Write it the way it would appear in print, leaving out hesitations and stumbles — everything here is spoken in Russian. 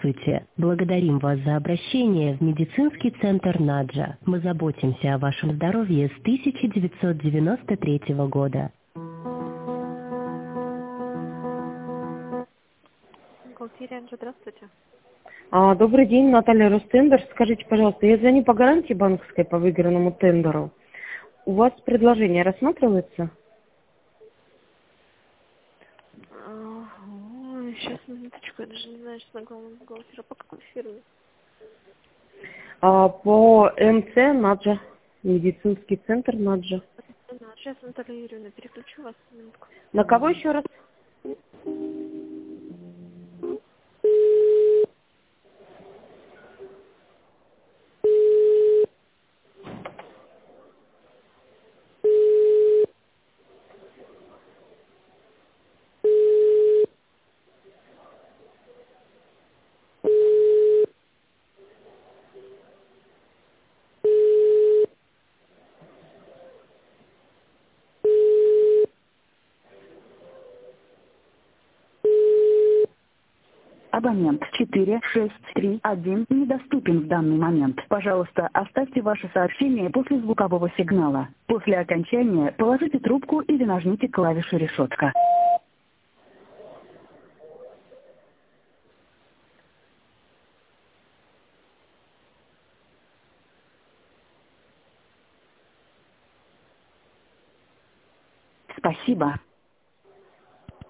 Здравствуйте. Благодарим вас за обращение в медицинский центр Наджа. Мы заботимся о вашем здоровье с 1993 года. Здравствуйте. Добрый день, Наталья Ростендер. Скажите, пожалуйста, я звоню по гарантии банковской по выигранному тендеру. У вас предложение рассматривается? Сейчас, минуточку, я даже не знаю, что на главном бухгалтера. По какой фирме? По МЦ Наджа, медицинский центр Наджа. Сейчас, Наталья Юрьевна, переключу вас. Минутку. На кого еще раз? Абонент 4631 недоступен в данный момент. Пожалуйста, оставьте ваше сообщение после звукового сигнала. После окончания положите трубку или нажмите клавишу решетка. Спасибо.